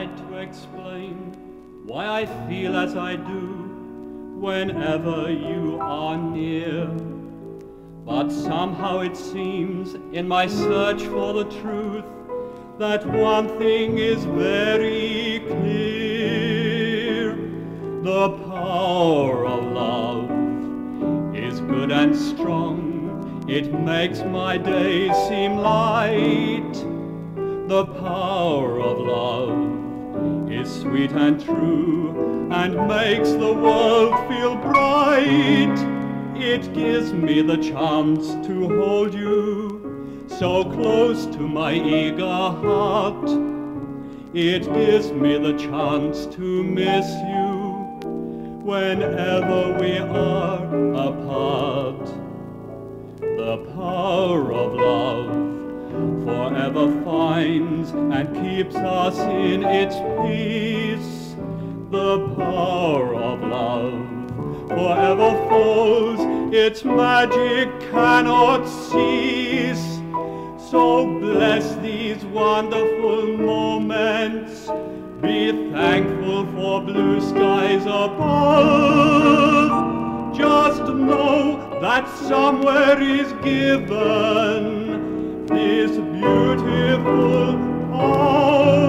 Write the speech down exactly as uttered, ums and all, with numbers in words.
tried to explain why I feel as I do whenever you are near. But somehow it seems in my search for the truth that one thing is very clear. The power of love is good and strong. It makes my days seem light. The power of love is sweet and true and makes the world feel bright. It gives me the chance to hold you so close to my eager heart. It gives me the chance to miss you whenever we are apart. The power of love forever finds and keeps us in its peace. The power of love forever falls, its magic cannot cease. So bless these wonderful moments, be thankful for blue skies above. Just know that somewhere is given this beautiful power.